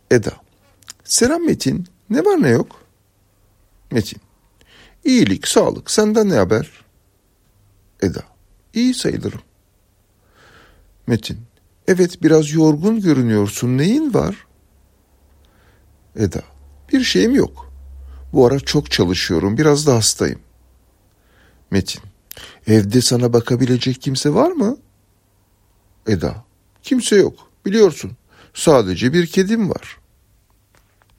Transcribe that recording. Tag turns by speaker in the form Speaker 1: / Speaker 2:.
Speaker 1: Eda. Selam Metin. Ne var ne yok? Metin. İyilik, sağlık. Senden ne haber? Eda. İyi sayılırım. Metin. Evet, biraz yorgun görünüyorsun. Neyin var? Eda. Bir şeyim yok. Bu ara çok çalışıyorum. Biraz da hastayım. Metin. Evde sana bakabilecek kimse var mı? Eda. Kimse yok. Biliyorsun. Sadece bir kedim var.